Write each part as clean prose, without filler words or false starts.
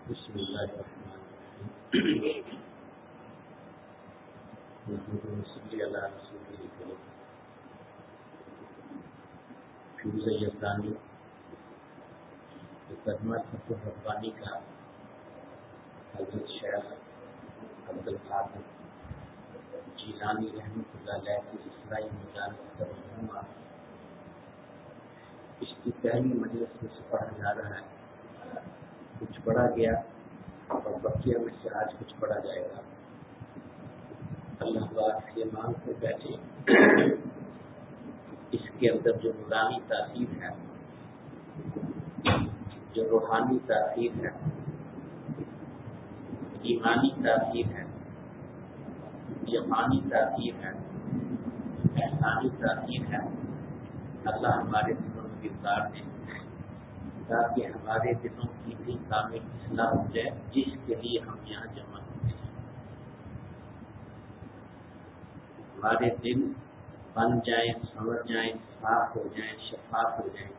بسم اللہ الرحمن الرحیم نحمده صلی علی رسول الکریم فیوز یزدانی مقدمہ فتح ربانی کا حضرت شیخ عبدالقادر جیلانی رحمۃ اللہ علیہ کی اسرائی مجالس کا مجموعہ اس کی پہلی مجلس میں سے پڑھا جا رہا ہے. کچھ پڑھا گیا اور بقیہ میں سے آج کچھ پڑھا جائے گا. اللہ پاک یہ مانگ کر بیٹھے اس کے اندر جو نورانی تاثیر ہے، جو روحانی تاثیر ہے، ایمانی تاثیر ہے، یقینی تاثیر ہے، احسانی تاثیر ہے، اللہ ہمارے دلوں میں اتار دے تاکہ ہمارے دلوں کی بھی کامل اصلاح ہو جائے جس کے لیے ہم یہاں جمع ہوتے ہیں. ہمارے دل بن جائیں، سمجھ جائیں، صاف ہو جائیں، شفاف ہو جائیں،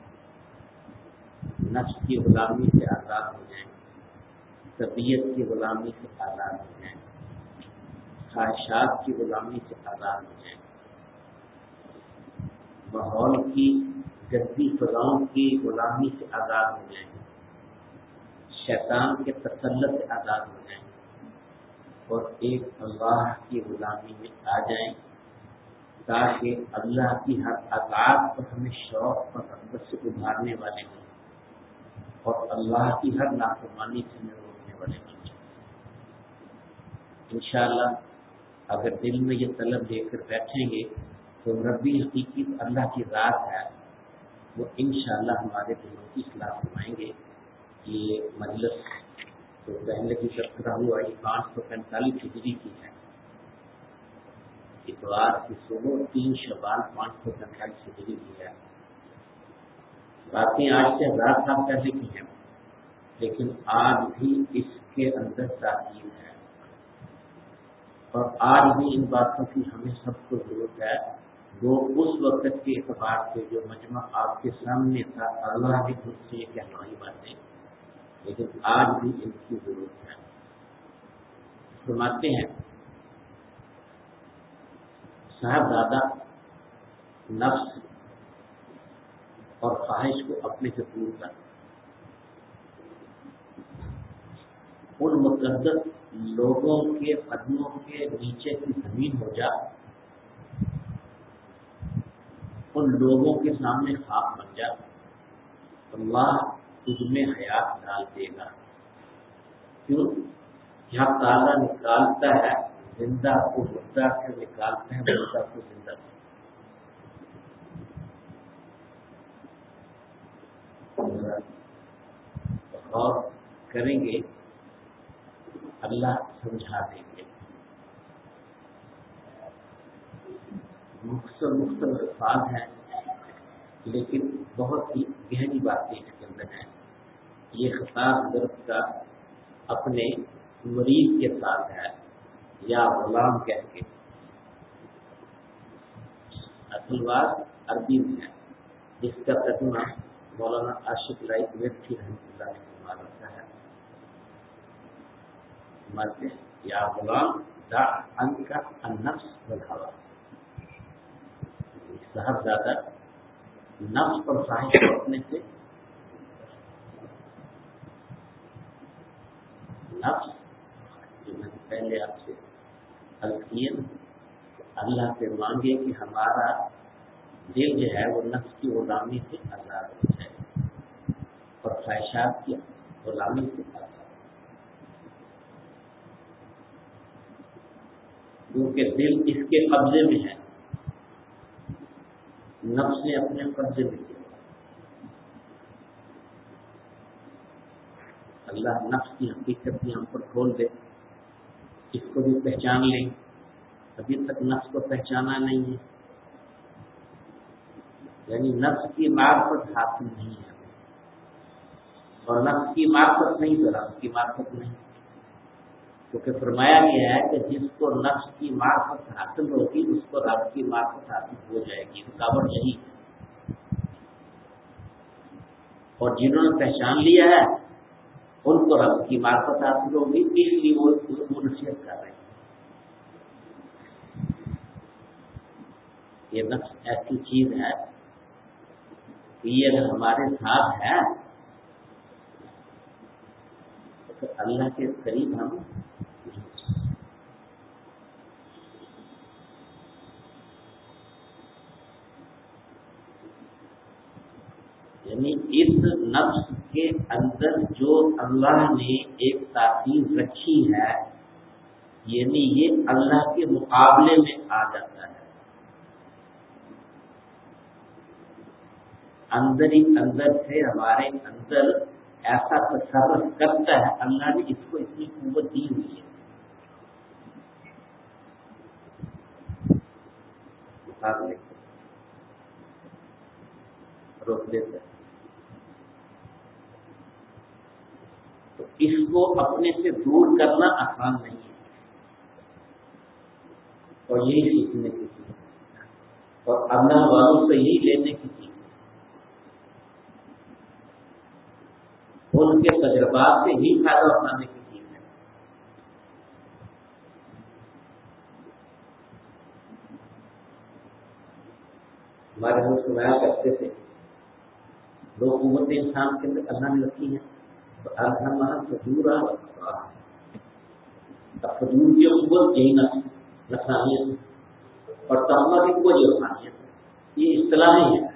نفس کی غلامی سے آزاد ہو جائیں، طبیعت کی غلامی سے آزاد ہو جائیں، خواہشات کی غلامی سے آزاد ہو جائیں، ماحول کی گندی فضاؤں کی غلامی سے آزاد ہو جائیں، شیطان کے تسلط سے آزاد ہو جائیں اور ایک اللہ کی غلامی میں آ جائیں تاکہ اللہ کی ہر اطاعت پر ہمیں شوق اور رغبت سے ابھارنے والے ہوں اور اللہ کی ہر نافرمانی سے ہمیں روکنے والے بن جائیں. انشاءاللہ اگر دل میں یہ طلب لے کر بیٹھیں گے تو ربی حقیقی اللہ کی ذات ہے، وہ انشاءاللہ ہمارے دلوں کی اصلاح فرمائیں گے. یہ مجلس تو پہلے کی تذکرہ ہوا، یہ 545 ہجری کی ہے. اتوار کی صبح 3 شوال 545 ہجری کی ہے. باتیں آج سے 1000 سال پہلے کی ہیں، لیکن آج بھی اس کے اندر تاثیر ہے اور آج بھی ان باتوں کی ہمیں سب کو ضرورت ہے. وہ اس وقت کے اعتبار سے جو مجمع آپ کے سامنے تھا، اللہ بھی خود سے یہ کہنوائی باتیں، لیکن آج بھی ان کی ضرورت ہے. فرماتے ہیں صاحبزادہ نفس اور خواہش کو اپنے سے دور کر ان مقدس لوگوں کے قدموں کے نیچے کی زمین ہو جا، ان لوگوں کے سامنے خاک بن جا، اللہ تجھ میں حیات ڈال دے گا. کیوں؟ یہاں تعالیٰ نکالتا ہے زندہ کو مردہ سے، نکالتا ہے مردہ کو زندہ سے. غور کریں گے اللہ سمجھا دیں گے. مختلف الفاظ ہیں لیکن بہت ہی گہری باتیں اس کے اندر ہیں. یہ خطاب حضرت کا اپنے مریض کے ساتھ ہے یا غلام کہہ کے. اصل بات عربی میں ہے، جس کا ترجمہ مولانا عاشق لائق ویکٹھی رحمۃ اللہ نے فرمایا ہے. مرتے یا غلام دا ان کا النفس والہوا، صاحبزادہ نفس اور خواہش کو اپنے سے، نفس جو میں نے پہلے آپ سے عرض کیا، اللہ سے مانگے کہ ہمارا دل جو ہے وہ نفس کی غلامی سے آزاد ہو جائے اور خواہشات کی غلامی سے آزاد، کیونکہ دل اس کے قبضے میں ہے، نفس نے اپنے قبضے میں کیا. اللہ نفس کی حقیقت بھی ہم پر کھول دے، اس کو بھی پہچان لیں. ابھی تک نفس کو پہچانا نہیں ہے، یعنی نفس کی معرفت حاصل نہیں ہے اور نفس کی معرفت نہیں تو رب کی معرفت نہیں. کیونکہ فرمایا گیا ہے کہ جس کو نفس کی معرفت حاصل ہوگی اس کو رب کی معرفت حاصل ہو جائے گی. رکاوٹ یہی ہے. اور جنہوں نے پہچان لیا ہے ان کو رب کی معرفت حاصل ہوگی، اس لیے وہ نصیحت کر رہے ہیں۔ یہ نفس ایسی چیز ہے کہ یہ اگر ہمارے ساتھ ہے تو اللہ کے قریب ہم یعنی اس نفس کے اندر جو اللہ نے ایک تاثیر رکھی ہے، یعنی یہ اللہ کے مقابلے میں آ جاتا ہے، اندر ہی اندر سے ہمارے اندر ایسا تصرف کرتا ہے۔ اللہ نے اس کو اتنی قوت دی ہوئی ہے۔ روک دیتا ہے تو اس کو اپنے سے دور کرنا آسان نہیں ہے، اور یہی سیکھنے کی چیز ہے، اور اللہ والوں سے یہی لینے کی چیز ہے، ان کے تجربات سے ہی فائدہ اٹھانے کی چیز ہے۔ ہمارے ہم سنایا کرتے تھے، دو قوتیں انسان کے اندر اللہ نے رکھی ہیں، تو الحمد فجور فجور کی قوت یہی نفسانیت، اور تقویٰ کی قوت روحانیت، یہ اصطلاحی ہے۔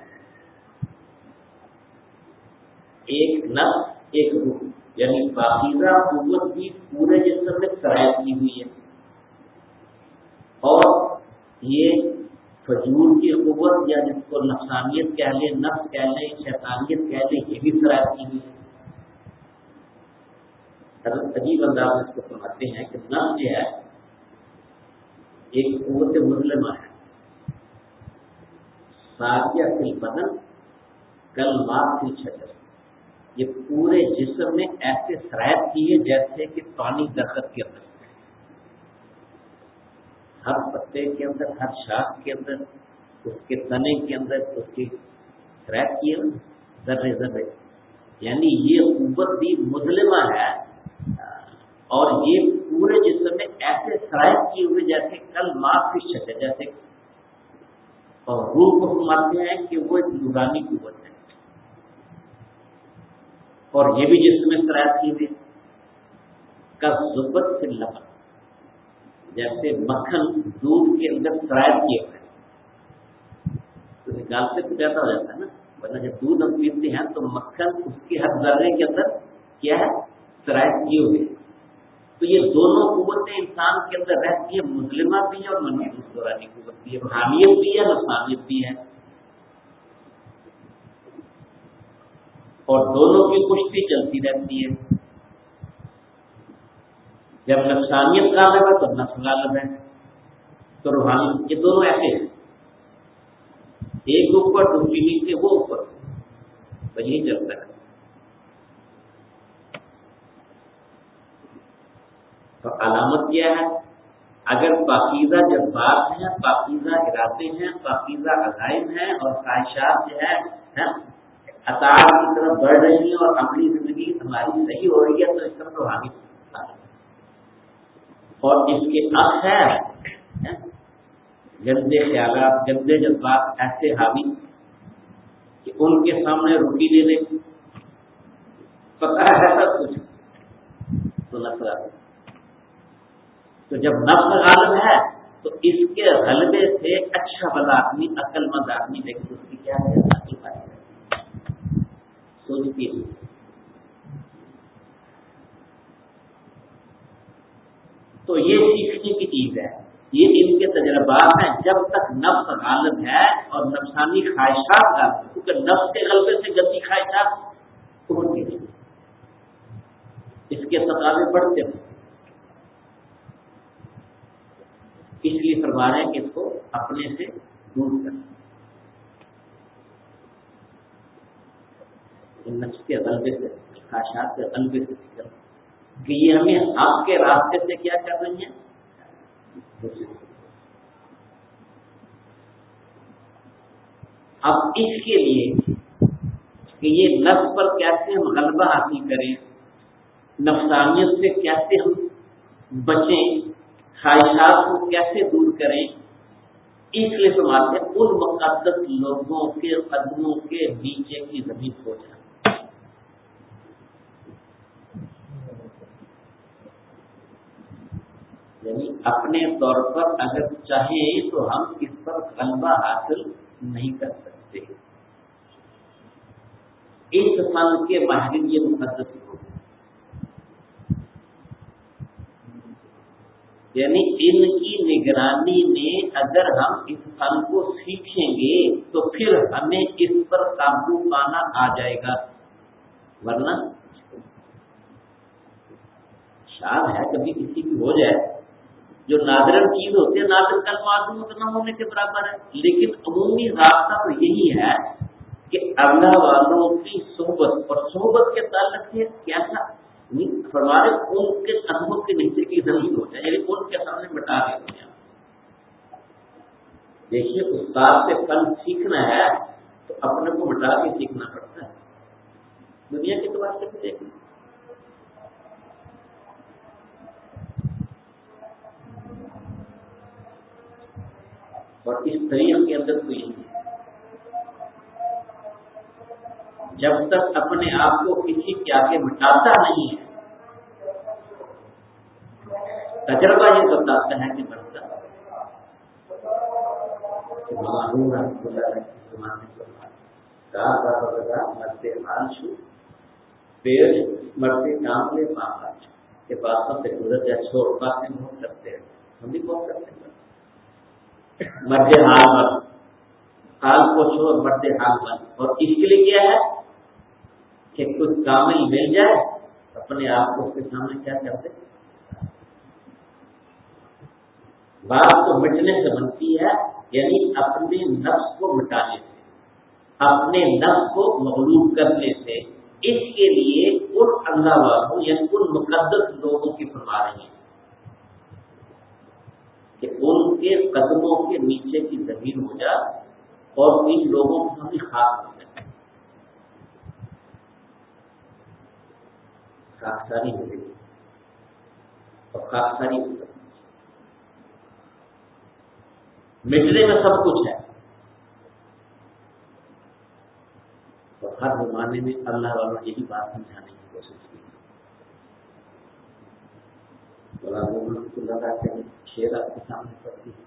ایک نفس ایک روح، یعنی پاکیزہ قوت بھی پورے جسم میں سرایت کی ہوئی ہے، اور یہ فجور کی قوت یا جس کو نفسانیت کہہ لیں، نفس کہہ لیں، شیطانیت کہہ لیں، یہ بھی سرایت کی ہوئی ہے۔ حضرت عجیب انداز میں اس کو فرماتے ہیں کہ نفس جو ہے ایک قوت مظلمہ ہے، ساریہ فی البدن کالماء فی الشجر، یہ پورے جسم میں ایسے سرایت کی ہے جیسے کہ پانی درخت کے اندر، ہر پتے کے اندر، ہر شاخ کے اندر، اس کے تنے کے اندر اس کی سرایت کی ہے، ذرے ذرے، یعنی یہ قوت بھی مظلمہ ہے، اور یہ پورے جسم میں ایسے سرایت کیے ہوئے جیسے کالماء فی الشجر، جیسے، اور روح کو فرماتے ہیں کہ وہ ایک نورانی قوت ہے، اور یہ بھی جسم میں سرایت کی ہوئی کالزبد فی اللبن، جیسے مکھن دودھ کے اندر سرایت کیے ہوئے، تو نکالتے تو کیسا ہو جاتا ہے نا، ورنہ جب دودھ ہم پیتے ہیں تو مکھن اس کے ہر ذرے کے اندر کیا ہے، سرایت کیے ہوئے۔ تو یہ دونوں قوتیں انسان کے اندر رہتی ہے، مظلمہ بھی ہے اور منحوس نورانی قوت بھی ہے، روحانیت بھی ہے، نفسانیت بھی ہے، اور دونوں کی کشتی چلتی رہتی ہے۔ جب نفسانیت غالب ہے تو نفس غالب ہے، تو روحانیت، یہ دونوں ایسے ہیں، ایک اوپر دوسری نیچے، وہ اوپر، تو یہی چلتا ہے۔ تو علامت کیا ہے؟ اگر پاکیزہ جذبات ہیں، پاکیزہ ارادے ہیں، پاکیزہ عزائم ہیں، اور خواہشات جو ہے اطاعت کی طرف بڑھ رہی ہیں، اور عملی زندگی ہماری صحیح ہو رہی ہے، تو اس طرف روحانی، اور اس کے عکس ہے گندے خیالات، گندے جذبات ایسے حاوی کہ ان کے سامنے روٹی دے دے، پتہ ہے سب کچھ، تو نفس غالب۔ تو جب نفس غالب ہے تو اس کے غلبے سے اچھا بلا آدمی، عقل مند آدمی، لیکن اس کی کیا ہے، عقل پائی سوچتی ہے۔ تو یہ سیکھنے کی چیز ہے، یہ ان کے تجربات ہیں۔ جب تک نفس غالب ہے اور نفسانی خواہشات غالب، کیونکہ نفس کے غلبے سے گندی خواہشات ابھرتی نہیں، اس کے تقاضے بڑھتے ہیں، اس لیے فرما رہے ہیں کہ اس کو اپنے سے دور کرنا، نفس کے غلبے سے، خواہشات کے غلبے سے کرنا، کہ یہ ہمیں حق کے راستے سے کیا کر رہی ہیں۔ اب اس کے لیے کہ یہ نفس پر کیسے ہم غلبہ حاصل کریں، نفسانیت سے کیسے ہم بچیں، خواہشات کو کیسے دور کریں، اس لیے سماج میں ان مقدس لوگوں کے قدموں کے نیچے کی زمین ہو جائے. یعنی اپنے طور پر اگر چاہیں تو ہم اس پر غلبہ حاصل نہیں کر سکتے. اس فن کے ماہرین یہ مقدس لوگ ہیں، یعنی ان کی نگرانی میں اگر ہم اس فن کو سیکھیں گے تو پھر ہمیں اس پر قابو پانا آ جائے گا، ورنہ شاید ہے کبھی کسی کی ہو جائے. جو نادرن چیز ہوتی ہے نادر کل معدوم نہ ہونے کے برابر ہے، لیکن عمومی ضابطہ تو یہی ہے کہ اللہ والوں کی صحبت اور صحبت کے تعلق سے کیسا فرمانے ان کے قدموں کے نیچے کی زمین ہو جائے، یعنی ان کے سامنے مٹا دیتے ہیں. دیکھیے استاد سے فن سیکھنا ہے تو اپنے کو مٹا کے سیکھنا پڑتا ہے. دنیا کے اعتبار سے دیکھیں اور اس طریقے کے اندر تو یہی ہے، جب تک اپنے آپ کو کسی کے آگے مٹاتا نہیں ہے، تجربہ یہ بتاتا ہے کہ بنتا مرتے حال چھو پیڑ مرتے کام لے پاپا کے پاس سے گزر جائے چھوڑ باتیں بہت کرتے ہیں، ہم بھی بہت کرتے ہیں. مرد حال بن، حال کو چھوڑ مرد حال بن. اور اس کے لیے کیا ہے کہ کچھ کامل مل جائے اپنے آپ کو اس کے سامنے کیا کرتے. بات تو مٹنے سے بنتی ہے، یعنی اپنے نفس کو مٹانے سے، اپنے نفس کو مغلوب کرنے سے. اس کے لیے ان اللہ والوں یعنی ان مقدس لوگوں کی فرما رہی ہے کہ ان کے قدموں کے نیچے کی زمین ہو جائے اور ان لوگوں کو ہمیں خاص ہو جائے، خاکساری ملے گی اور خاکساری مٹنے میں سب کچھ ہے. تو ہر زمانے میں اللہ والوں یہی بات سمجھانے کی کوشش کی. لگاتے ہیں شیر آپ کے سامنے پڑتی ہے.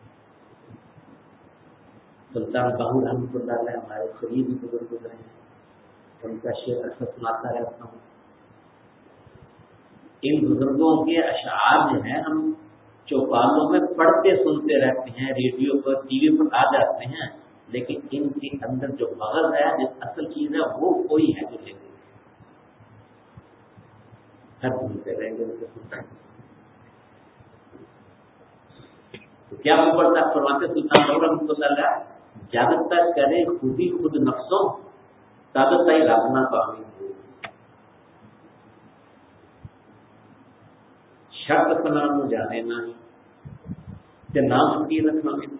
سلطان باہو رحمۃ اللہ علیہ ہمارے قریبی بزرگ گزرے ہیں، ان کا شعر اکثر سناتا رہتا ہوں. ان بزرگوں کے اشعار جو ہیں ہم چوپالوں میں پڑھتے سنتے رہتے ہیں، ریڈیو پر ٹی وی پر آ جاتے ہیں، لیکن ان کے اندر جو مغز ہے جو اصل چیز ہے وہ کوئی ہے جو لیتے ہر سنتے رہیں گے ان کو سنتا ہے. تو کیا اوپر تک فرماتے سلطان باہو رحمۃ اللہ علیہ، جب تک کرے خود ہی خود نفسوں تب تک رابنا پاؤں شرط نام جانے نہ نام کی رکھنا میں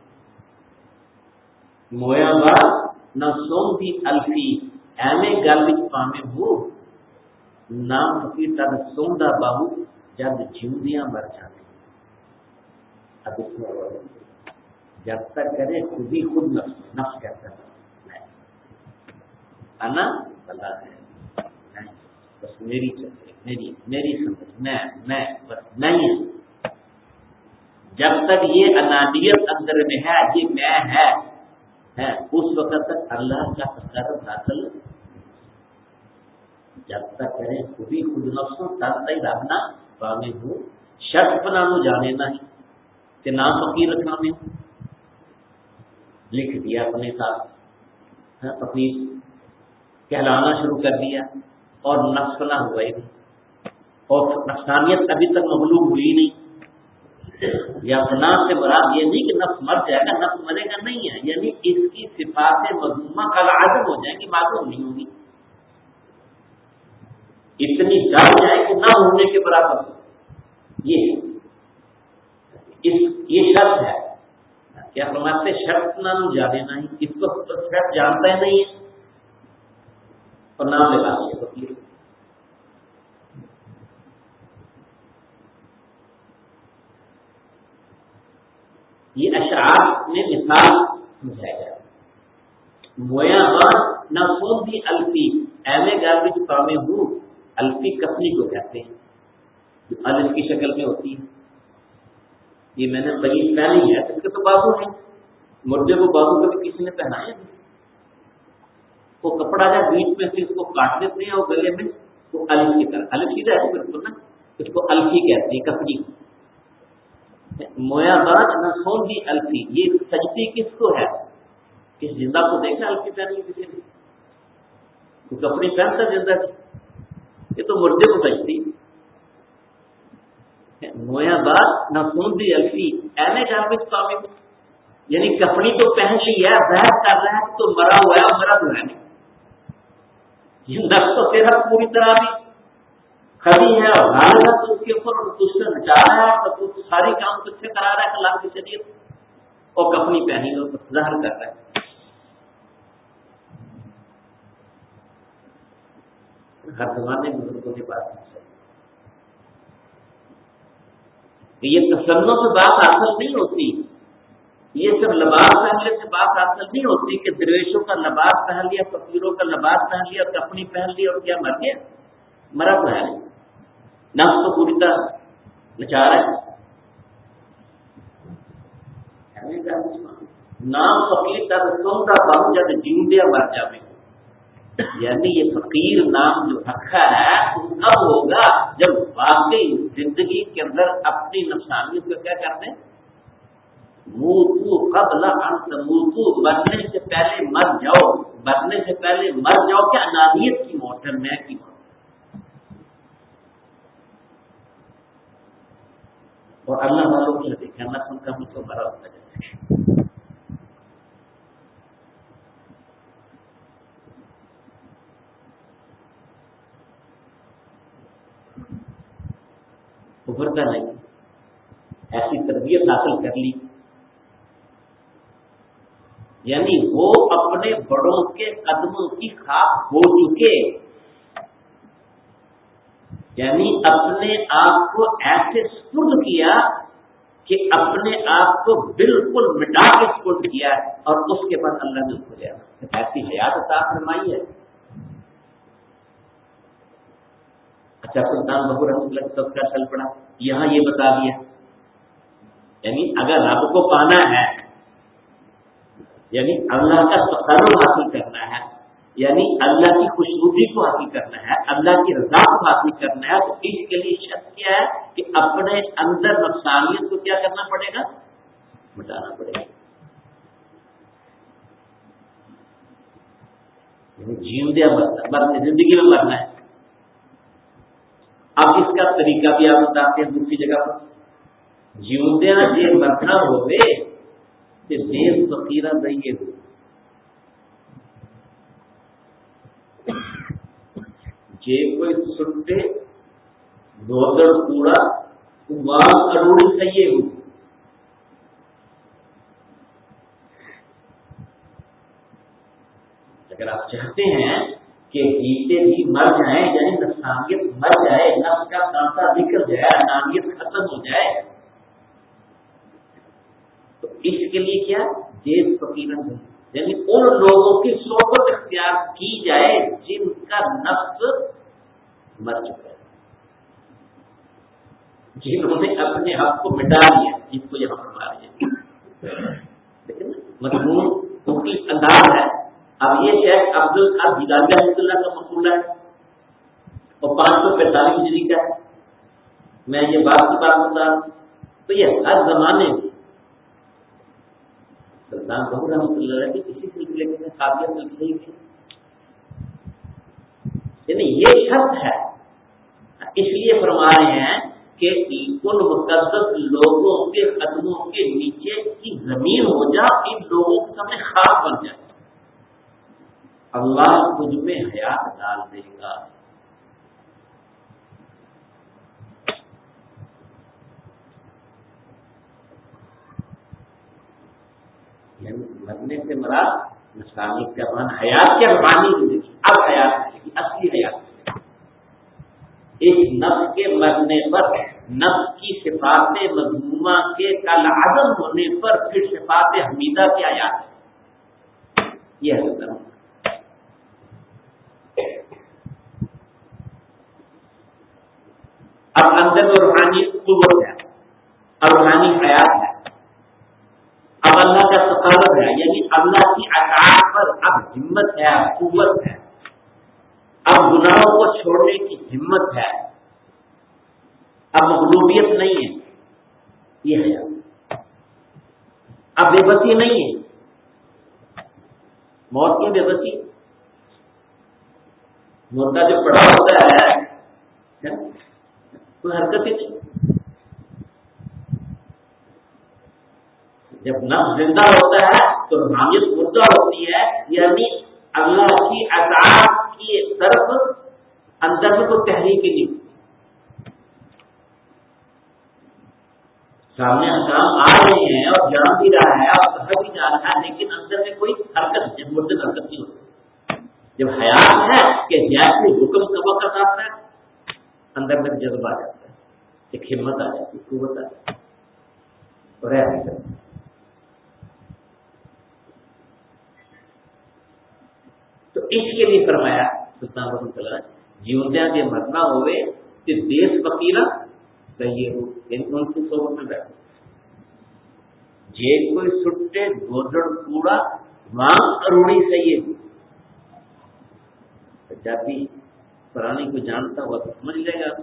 مویا بات نہ سوم بھی الفی ایمے گل پامے ہو نام فقیر تب سوندا باہو جب جیوندیاں مر جانے. اب اس میں جب تک کرے خود ہی خود نفس کہتا ہے انا بلا ہے نہیں بس میری چلے میری سمجھ میں بس نہیں. جب تک یہ انانیت اندر میں ہے، یہ میں ہے اس وقت تک اللہ کا تصرف حاصل. جب تک کرے خود ہی خود نفسوں تب تک رہنا باغی ہو شرط بنانا جانے نہیں کہ نام فقیر رکھنا میں لکھ دیا اپنے ساتھ، اپنی کہلانا شروع کر دیا اور نفس نہ ہوا ہی نہیں، اور نفسانیت ابھی تک مغلوب ہوئی نہیں. یا فنا سے مراد یہ نہیں کہ نفس مر جائے گا، نفس مرے گا نہیں ہے، یعنی اس کی صفات مذمومہ کالعدم ہو جائے گی، معلوم نہیں ہوگی، اتنی ڈر جائے کہ نہ ہونے کے برابر ہو. یہ شرط ہے. کیا فرماتے شرط نہ جانے نہیں، اس کو شرط جانتا ہی نہیں ہے اور نام لگا دیا فقیر. یہ اشعار میں مثال سمجھایا گیا. مویا بات نہ سون بھی الفی ایمے گاروی جو کامے ہوں الفی کفنی کو کہتے ہیں جو الف کی شکل میں ہوتی ہے. یہ میں نے قریب پہنی ہے اس کے تو بازو ہے, مردے کو بازو کبھی کسی نے پہنایا نہیں. وہ کپڑا ہے بیچ میں سے اس کو کاٹ دیتے ہیں اور گلے میں وہ الف کی طرح الف سیدھا ہے بالکل نا, اس کو الفی کہتے ہیں کفنی کو. مویا بات نہ سون بھی الفی یہ سجتی کس کو ہے؟ کس زندہ کو دیکھا الفی پہنی کسی نے؟ تو کپڑے پہنتا زندہ تھی, یہ تو مردے کو سجتی. مویا بات نہ سون بھی الفی اینے جانب کامی یعنی کپڑی تو پہن لی ہے, بحث کر رہا ہے تو مرا ہوا ہے اور مرا تو ہے نہیں. یہ نفس تو تیرا پوری طرح بھی کھڑی ہے اور غالب ہے تو اس کے اوپر اس سے ہٹا رہا ہے تو ساری کام تجھ سے کرا رہا ہے اللہ کی شریعت, اور کپڑی پہنی ہو تو ظاہر کر رہا ہے. ہر زمانے میں بزرگوں کی بات کہ یہ تسنوں سے بات حاصل نہیں ہوتی, یہ سب لباس پہننے سے بات حاصل نہیں ہوتی کہ درویشوں کا لباس پہن لیا, فقیروں کا لباس پہن لیا, کپڑی پہن لی اور کیا مر گیا؟ مرا تو ہے نہیں, نفس تو پوری طرح نچا رہا ہے. نام فقیر تب سنتا بہت جب جیون دیا مر جاوے, یعنی یہ فقیر نام جو رکھا ہے وہ کب ہوگا جب واقعی زندگی کے اندر اپنی نفسانیت کو کیا کرتے ہیں, موتو قبل ان تموتو, مرنے سے پہلے مر جاؤ, مرنے سے پہلے مر جاؤ. کیا انانیت کی موت ہے, میں کی موت. اور اللہ والوں کو دیکھا نہ سن کا مجھ کو بڑا ہوتا ہے. ابھرتا نہیں, ایسی تربیت حاصل کر لی, یعنی وہ اپنے بڑوں کے قدموں کی خاک ہو چکے, یعنی اپنے آپ کو ایسے سپرد کیا کہ اپنے آپ کو بالکل مٹا کے سپرد کیا, اور اس کے بعد اللہ نے اس کو لیا. ایسی حیات عطا فرمائی ہے. اچھا سلطان بہو رحمۃ اللہ سب کا چل پڑا, یہاں یہ بتا دیا یعنی اگر رب کو پانا ہے, یعنی اللہ کا تقرب حاصل کرنا ہے, یعنی اللہ کی خوشنودی کو حاصل کرنا ہے, اللہ کی رضا کو حاصل کرنا ہے, تو اس کے لیے شرط کیا ہے کہ اپنے اندر نفسانیت کو کیا کرنا پڑے گا, مٹانا پڑے گا. یعنی جیون دیا مرنا, زندگی میں مرنا ہے. اب اس کا طریقہ بھی آپ بتاتے ہیں دوسری جگہ پر, جیوندیا جی مرنا ہوئے کہ دیر فقیرہ دئیے ہو, جے کوئی سنتے دوگر کوڑا وہاں کروڑی سہیے ہو. اگر آپ چاہتے ہیں کہ جیتے بھی مر جائیں, یعنی نفسانیت مر جائے, نفس کا کانٹا نکل جائے, انانیت ختم ہو جائے, تو اس کے لیے کیا جیب فقیرن, یعنی ان لوگوں کی صحبت اختیار کی جائے جن کا نفس مر چکا ہے, جنہوں نے اپنے آپ کو مٹا لیا, جس کو یہاں پر مار دیا. لیکن مضمون مختلف انداز ہے. اب یہ شیخ عبد القادر جیلانی رحمۃ اللہ کا مقولہ ہے اور 545 ہجری کا ہے. میں یہ بات بتا رہا ہوں تو یہ ہر زمانے میں سلطان بہو رحمۃ اللہ علیہ کی کسی سلسلے کے قابلیت ملتی ہے, یعنی یہ شرط ہے. اس لیے فرما رہے ہیں کہ ان مقدس لوگوں کے قدموں کے نیچے کی زمین ہو جا, ان لوگوں کے سامنے خاک بن جائے, اللہ تجھ میں حیات ڈال دے گا. یعنی مرنے سے مراد نفسانی کا مان حیات کیا روحانی زندگی, اب حیات ملے گی, اصلی حیات ملے گی. ایک نفس کے مرنے پر نفس کی صفات مذمومہ کے کالعدم ہونے پر پھر صفات حمیدہ کی آیات ہے. یہ ہے اب اندر میں روحانی قوت ہے اور روحانی حیات ہے. اب اللہ کا ثقافت ہے، یعنی اللہ کی اطاعت پر اب ہمت ہے، قوت ہے. اب گناہوں کو چھوڑنے کی ہمت ہے، اب مغلوبیت نہیں ہے. یہ ہے اب بے بسی نہیں ہے. موت کی بے بسی، مردہ جو پڑا ہوتا ہے کوئی حرکت ہی نہیں. جب نفس زندہ ہوتا ہے تو روحانیت مردہ ہوتی ہے، یعنی اللہ کی اطاعت کی طرف اندر میں کوئی تحریک ہی نہیں. سامنے احکام آ رہے ہیں اور جان بھی رہا ہے اور کہا بھی جا رہا ہے، لیکن اندر میں کوئی حرکت نہیں، مردہ حرکت نہیں ہوتی. جب حیات ہے کہ جیسے حکم کا وقت آتا ہے اندر میں جذبہ آ جاتا ہے، ایک ہمت آ جاتی ہے، قوت آ جاتی ہے اور ایسا. تو اس کے لیے فرمایا سلطان رحمۃ اللہ جیوندیا کے مرنا ہوئے کہ دیش فقیرہ کہیے ہو، یعنی ان کی صحبت میں بیٹھے جے کوئی سٹے گوجڑ کوڑا مانگ اروڑی صحیح ہو. جاتی پرانی کو جانتا ہوا تو سمجھ لے گا،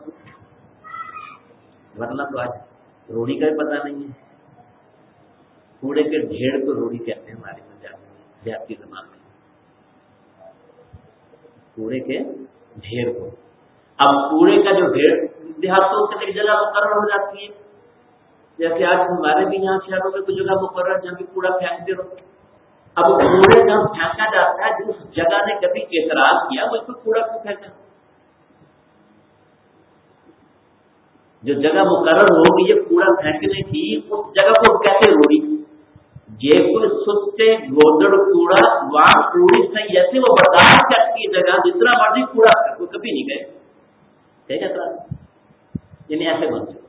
ورنہ تو آج روڑی کا بھی پتہ نہیں ہے. کوڑے کے ڈھیر کو روڑی کہتے ہیں ہمارے میں دیہاتی زبان میں، کوڑے کے ڈھیر کو. اب کوڑے کا جو ڈھیر دیہاتوں سے ایک جگہ مقرر ہو جاتی ہے، جیسے آج ہمارے بھی یہاں شہروں میں کوئی جگہ مقرر جہاں بھی کوڑا پھینکتے رہو. اب کوڑے جہاں پھینکا جاتا ہے جس جگہ نے کبھی اعتراض کیا وہ اس کو کوڑا کیوں پھینکا؟ جو جگہ مقرر ہوگی یہ کوڑا پھینکنے کی اس جگہ کو کیسے روڑی؟ یہ کوئی سستے گودڑ کوڑا وہاں کوڑی سے ایسے وہ برداشت کرتی ہے جگہ جتنا مرضی کوڑا وہ کبھی نہیں گئے. یعنی ایسے بن سکتے.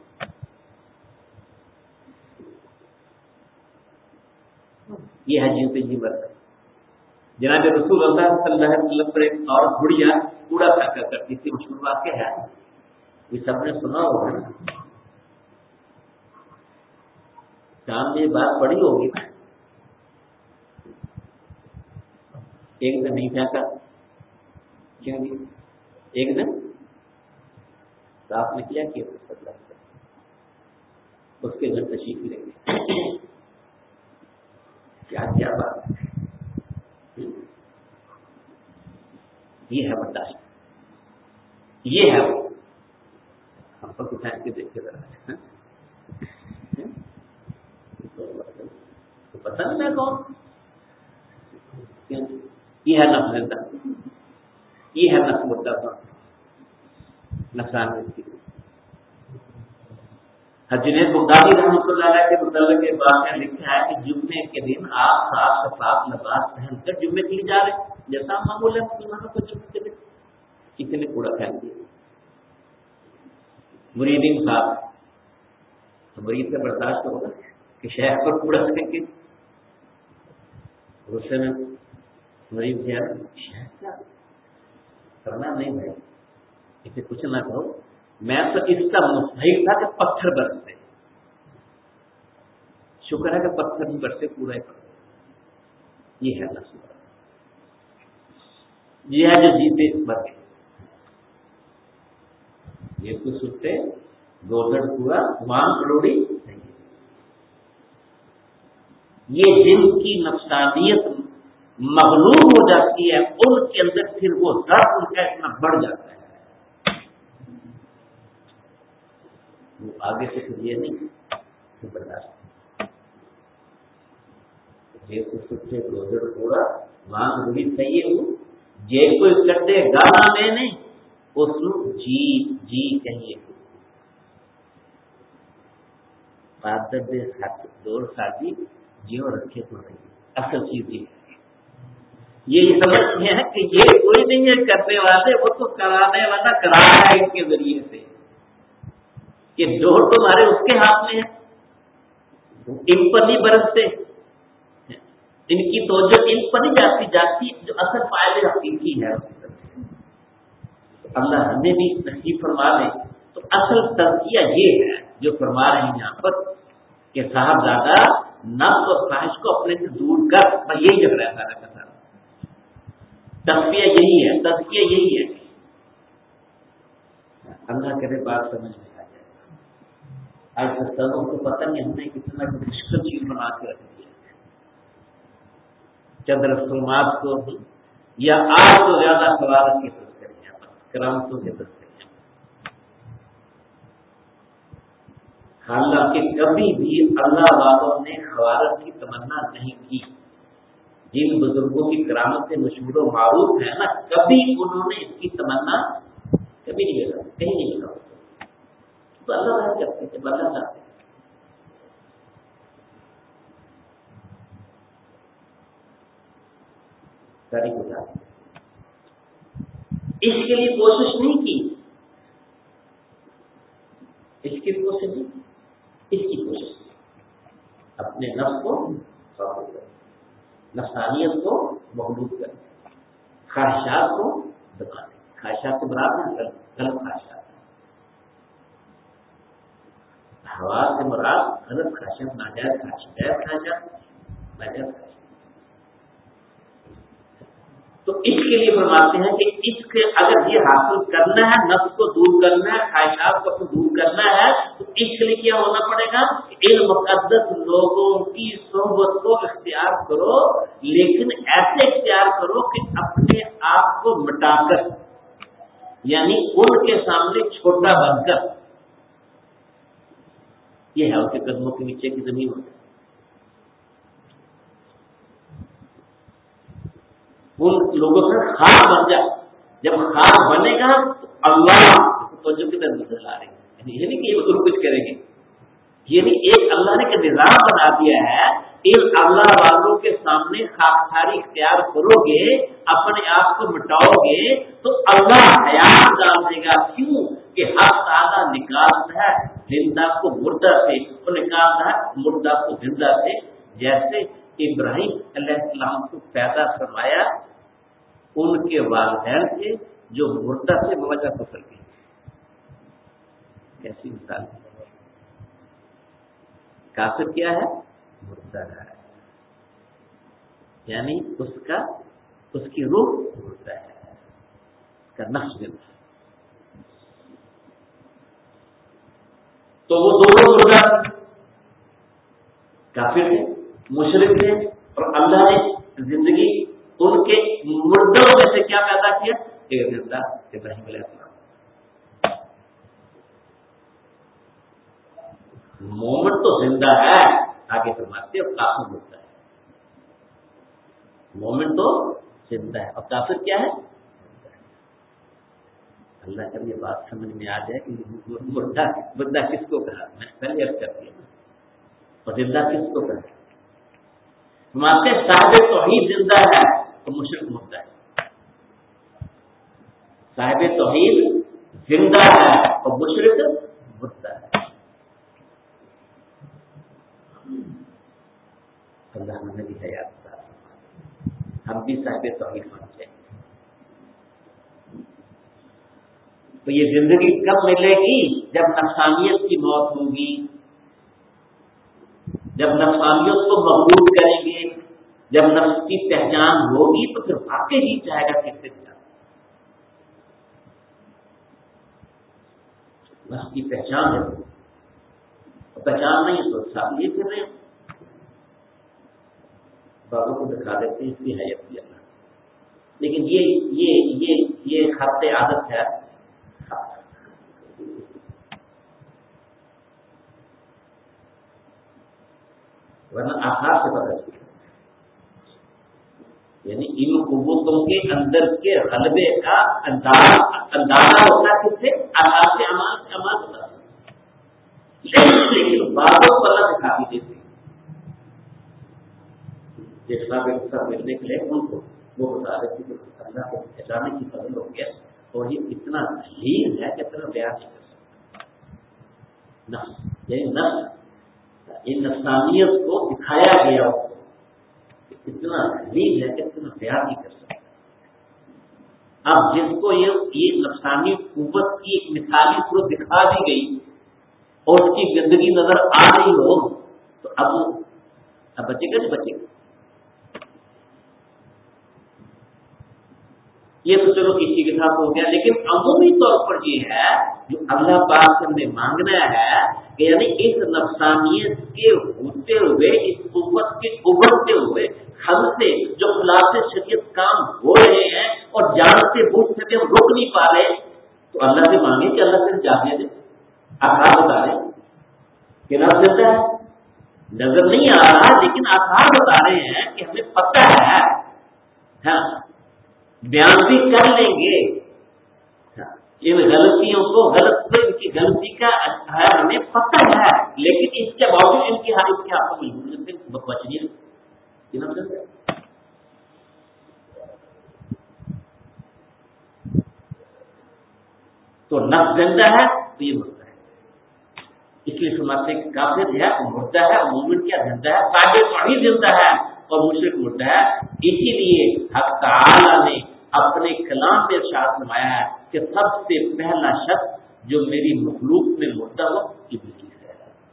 یہ ہے جیو پہ جی برکت. جناب رسول اللہ صلی اللہ علیہ وسلم پر ایک اور بڑھیا کوڑا پھینکا کرتی تھی، مشہور واقعہ ہے، یہ سب نے سنا ہوگا. شام میں یہ بات پڑی ہوگی نا. ایک دن نہیں پھینکا کیوں نہیں؟ ایک دن تو آپ نے کیا کیا اس کے گھر تشریف لے گئے. کیا بات ہے. یہ ہے برداشت، یہ ہے وہ. ہم پر کچھ کے دیکھتے ذرا تو پتہ نہیں میں کون. یہ ہے نفس زندہ، یہ ہے نفس مردہ نفسانیت کی. جنید بغدادی رحمۃ اللہ علیہ کے متعلق ایک واقعہ لکھا ہے کہ جمعے کے دن آپ صاف شفاف لباس پہن کر جمعے کے لیے جا رہے ہیں، جیسا معمول ہے مسلمانوں کو جمعے کے دن. کسی نے کوڑا پھینک دیا. مریدین صاحب تو مرید کا برداشت ہوگا کہ شہر پر کوڑا پھینکے. غصے میں مرید کیا کرنا نہیں بھائی، اسے کچھ نہ کہو، میں تو اس کا مستحق تھا کہ پتھر برستے. شکر ہے کہ پتھر نہیں برسے، پورا ہی پڑتا. یہ ہے نفس، یہ ہے جو جیتے بر گئے. یہ تو سکتے گوگڑ پورا مان کروڑی. یہ جن کی نفسانیت مغلوب ہو جاتی ہے ان کے اندر پھر وہ ضرب ان کا اتنا بڑھ جاتا ہے وہ آگے سے پھر یہ نہیں کہ برداشت. یہ تو سکتے گوگڑ پورا مان کروڑی صحیح ہوں جے کوئی کرتے گانا میں نہیں اس جی جی کہیے. بادر دے ہاتھ دور ساتھی جیو رکھے تو رہی. اصل چیز یہ سمجھتے ہیں کہ یہ کوئی نہیں ہے کرنے والے، وہ تو کرانے والا کرا ہے ان کے ذریعے سے. یہ ڈور تو ہمارے اس کے ہاتھ میں ہے، ان پر نہیں برستے، ان کی توجہ ان پر نہیں جاتی جو اصل فائدے حقیقی ہے۔ اللہ ہمیں بھی نصیب فرما دے۔ تو اصل تزکیہ یہ ہے جو فرما رہے ہیں یہاں پر کہ صاحبزادہ نفس اور خواہش کو اپنے سے دور کر، بس یہی جگ رہا ہے سارا کا سارا۔ تزکیہ یہی ہے، تزکیہ یہی ہے۔ اللہ کرے بات سمجھ میں آ جائے۔ آج سبوں کو پتہ نہیں ہم نے کتنا مشکل چیز بنا کے رکھ دیا، چند رسومات کو یا آج تو زیادہ خوارت کی تذکریاں، کرامتوں کے تذکریاں، حالانکہ کبھی بھی اللہ والوں نے خوارت کی تمنا نہیں کی۔ جن بزرگوں کی کرامتیں مشہور و معروف ہیں نا، کبھی انہوں نے اس کی تمنا کبھی نہیں ملا، کہیں نہیں ملا۔ تو اللہ رحم کرتے تھے، بدلا چاہتے تھے۔ ساری گزار اس کے لیے کوشش نہیں کی، اس کی کوشش نہیں کی، اس کی کوشش کی اپنے نفس کو قابو کریں، نفسانیت کو مغلوب کریں، خواہشات کو دبا دیں۔ خواہشات سے مراد ہے غلط خواہشات، ہوا سے مراد غلط خواہشات، ناجائز خواہشات، ناجائز خواہشات۔ تو اس کے لیے فرماتے ہیں کہ اس کے اگر یہ حاصل کرنا ہے، نفس کو دور کرنا ہے، خواہشات کو دور کرنا ہے، تو اس کے لیے کیا ہونا پڑے گا؟ ان مقدس لوگوں کی صحبت کو اختیار کرو، لیکن ایسے اختیار کرو کہ اپنے آپ کو مٹا کر، یعنی ان کے سامنے چھوٹا بن کر۔ یہ ہے اس کے قدموں کے نیچے کی زمین ہوتی ہے۔ ان لوگوں سے خاص بن جائے، جب خاص بنے گا تو اللہ توجہ کی طرف نظر آ رہی ہے، یہ نہیں کہ یہ بزرگ کچھ کریں گے، یعنی ایک اللہ نے کہ نظام بنا دیا ہے، ان اللہ والوں کے سامنے خاکساری اختیار کرو گے، اپنے آپ کو مٹاؤ گے تو اللہ حیات ڈال دے گا۔ کیوں کہ حق تعالیٰ نکالتا ہے زندہ کو مردہ سے، وہ نکالتا ہے مردہ کو زندہ سے۔ جیسے ابراہیم علیہ السلام کو پیدا فرمایا ان کے والدین سے جو مردہ سے موجہ کفر کی، کیسی مثال ہے؟ کافر کیا ہے؟ مردہ ہے، یعنی اس کی روح مردہ ہے، اس کا نفس زندہ ہے۔ تو وہ دونوں مردہ کافر تھے، مشرک تھے، اور اللہ نے زندگی ان کے مردوں میں سے کیا پیدا کیا؟ ایک زندہ ابراہیم علیہ السلام۔ مومن تو زندہ ہے، آگے فرماتے اور کافر مردہ ہے۔ مومن تو زندہ ہے اور کافر کیا ہے؟ اللہ کا یہ بات سمجھ میں آ جائے کہ مردہ کس کو کہا، میں پہلے عرض کر دیا، اور زندہ کس کو کہا؟ فرماتے صاحب توحید زندہ ہے تو مشرک مردہ ہے، صاحب توحید زندہ ہے اور مشرک مردہ ہے۔ اللہ ہمیں بھی حیات عطا فرمائے، ہم بھی صاحب توحید بن جائیں۔ تو یہ زندگی کب ملے گی؟ جب نفسانیت کی موت ہوگی، جب نفسانیت کو مغلوب کریں گے، جب نفس کی پہچان ہوگی تو پھر واقعی جی چاہے گا کس سے نفس کی پہچان ہے، پہچان نہیں ہے تو ساتھ یہ کر رہے ہیں، بابوں کو دکھا دیتے ہیں اس کی حیثیت کی اللہ، لیکن یہ خط عادت ہے۔ ورنہ آثار سے پتہ چلتا ہے، یعنی ان قوتوں کے اندر کے غلبے کا اندازہ ہوتا ہے کس سے؟ آثار سے، امان سے، امان ہوتا ہے۔ لیکن باتوں کو اللہ دکھا بھی دیتے جس کا ملنے کے لیے ان کو وہ بتا دیتے کہ اللہ کو اچانک کی فضل ہو گیا، اور یہ اتنا ذلیل ہے کہ اتنا بیان نہیں کر سکتا۔ نفس یعنی نفس ان نفسانیت کو دکھایا گیا ہو، اتنا غریب ہے اتنا بیان نہیں کر سکتا۔ اب جس کو یہ نفسانی قوت کی ایک مثالی صورت دکھا دی گئی اور اس کی گندگی نظر آ رہی ہو تو اب بچے گا نہیں بچے گا؟ یہ تو چلو کسی کے ساتھ ہو گیا، لیکن عمومی طور پر یہ ہے جو اللہ پاک سے ہمیں مانگنا ہے کہ یعنی اس نفسانیت کے ہوتے ہوئے اس قوت کے ابھرتے ہوئے ہم سے جو خلاف شریعت کام ہو رہے ہیں اور جانتے بوجھتے ہم روک نہیں پا رہے، تو اللہ سے مانگے کہ اللہ سے جانے دے۔ آثار بتا رہے کہ رب دیتا ہے، نظر نہیں آ رہا لیکن آثار بتا رہے ہیں کہ ہمیں پتہ ہے، ہاں بیان بھی کر لیں گے ان غلطیوں کو، ان کی غلطی کا ہے ہمیں پتہ ہے، لیکن اس کے باوجود ان کی حالت کے آپ کو بچنی تو نفس زندہ ہے تو یہ مردہ ہے، اس لیے سمجھتے ہیں کہ کافر ہے وہ مردہ ہے، مومن کیا زندہ ہے، صادق وہی زندہ ہے اور مشرک مردہ ہے۔ اسی لیے حق تعالی نے اپنے کلام میں ارشاد فرمایا ہے کہ سب سے پہلا شخص جو میری مخلوق میں مردہ ہو ابلیس ہے۔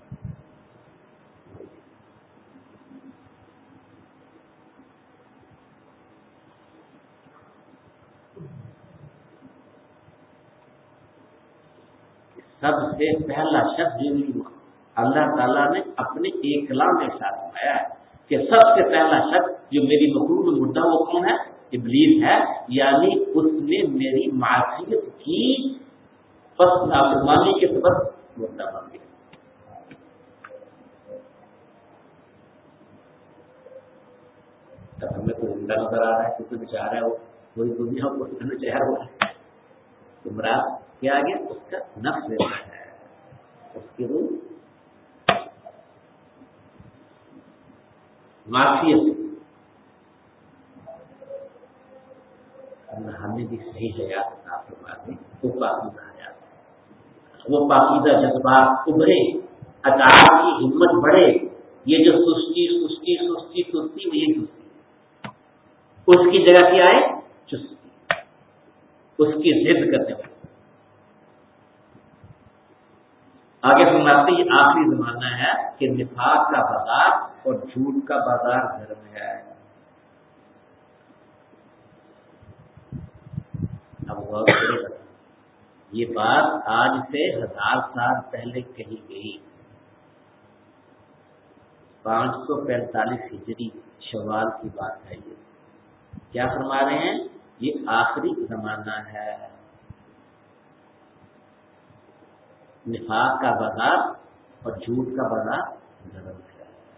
سب سے پہلا شخص جو اللہ تعالیٰ نے اپنے ایک کلام میں ارشاد فرمایا ہے کہ سب سے پہلا شخص جو میری مخلوق میں مردہ وہ کون ہے؟ ابلیس ہے، یعنی اس نے میری معصیت کی پس نافرمانی کے سبب مردہ بن گیا۔ تب ہمیں کوئی زندہ نظر آ رہا ہے، کوئی بچا رہا ہے، وہی دنیا کو سمجھنا چاہ رہا ہے تو مراد کیا آ گیا؟ اس کا نفس زندہ ہے، اس کی روح معصیت ہمیں بھی صحیح حیات عطا فرما دے، وہ پاکیزہ حیات، وہ پاکیزہ جذبات ابھرے، اطاعت کی ہمت بڑھے۔ یہ جو سستی یہ سستی اس کی جگہ کیا ہے؟ چستی، اس کی ضد کرنے والی۔ آگے فرماتے یہ آخری زمانہ ہے کہ نفاق کا بازار اور جھوٹ کا بازار گرم ہے۔ اب غور کرے گا، یہ بات آج سے 1000 سال پہلے کہی گئی، 545 ہجری شوال کی بات ہے۔ یہ کیا فرما رہے ہیں؟ یہ آخری زمانہ ہے، نفاق کا بازار اور جھوٹ کا بازار گرم ہے۔